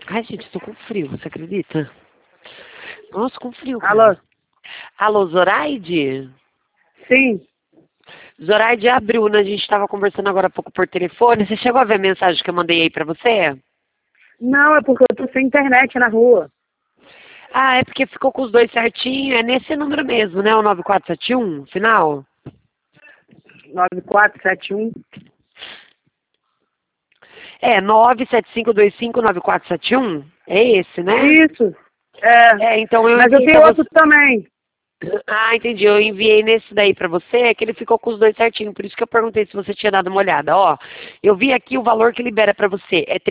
Ai, gente, eu tô com frio, você acredita? Nossa, com frio, Alô? cara. Alô, Zoraide? Sim. Zoraide, é a Bruna, a gente estava conversando agora há pouco por telefone. Você chegou a ver a mensagem que eu mandei aí pra você? Não, é porque eu tô sem internet na rua. Ah, é porque ficou com os dois certinho. É nesse número mesmo, né? O 9471, final? 9471. É, 975259471. É esse, né? Isso. É. É, então eu Mas eu enviei tenho pra você. outro também. Ah, entendi. Eu enviei nesse daí pra você, é que ele ficou com os dois certinho. Por isso que eu perguntei se você tinha dado uma olhada. Ó, eu vi aqui o valor que libera pra você. É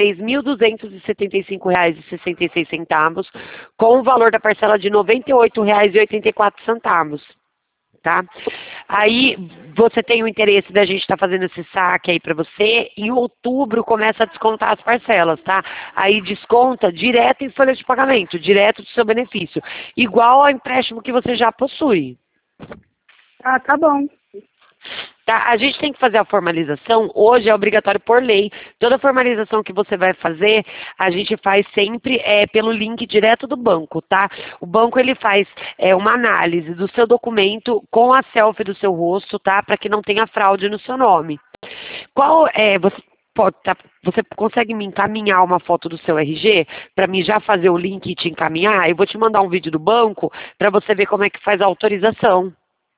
R$ 3.275,66, com o valor da parcela de R$ 98,84. Tá? Aí você tem o interesse da gente estar fazendo esse saque aí para você. Em outubro começa a descontar as parcelas, tá? Aí desconta direto em folha de pagamento, direto do seu benefício, igual ao empréstimo que você já possui. Ah, tá bom. Tá? A gente tem que fazer a formalização, hoje é obrigatório por lei. Toda formalização que você vai fazer, a gente faz sempre pelo link direto do banco, tá? O banco ele faz uma análise do seu documento com a selfie do seu rosto, tá? Para que não tenha fraude no seu nome. Você consegue me encaminhar uma foto do seu RG para mim já fazer o link e te encaminhar? Eu vou te mandar um vídeo do banco para você ver como é que faz a autorização.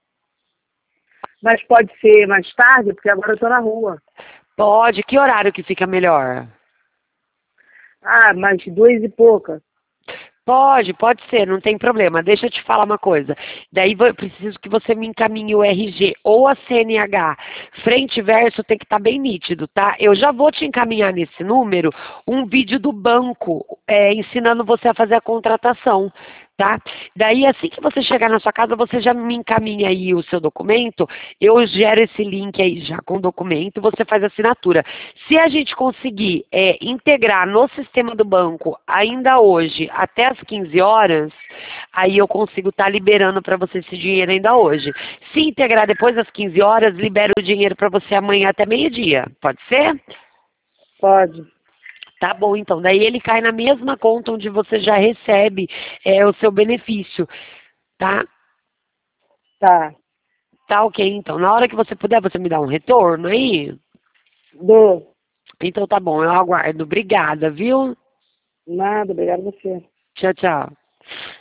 Mas pode ser mais tarde, porque agora eu tô na rua. Pode. Que horário que fica melhor? Ah, mais 2 e pouca. Pode ser, não tem problema. Deixa eu te falar uma coisa. Daí eu preciso que você me encaminhe o RG ou a CNH. Frente e verso tem que estar bem nítido, tá? Eu já vou te encaminhar nesse número um vídeo do banco ensinando você a fazer a contratação. Tá? Daí, assim que você chegar na sua casa, você já me encaminha aí o seu documento, eu gero esse link aí já com o documento, você faz a assinatura. Se a gente conseguir integrar no sistema do banco ainda hoje, até as 15 horas, aí eu consigo estar liberando para você esse dinheiro ainda hoje. Se integrar depois das 15 horas, libero o dinheiro para você amanhã até meio-dia. Pode ser? Pode. Tá bom, então. Daí ele cai na mesma conta onde você já recebe o seu benefício, tá? Tá. Tá ok, então. Na hora que você puder, você me dá um retorno aí? Dou. Então tá bom, eu aguardo. Obrigada, viu? Nada, obrigado a você. Tchau, tchau.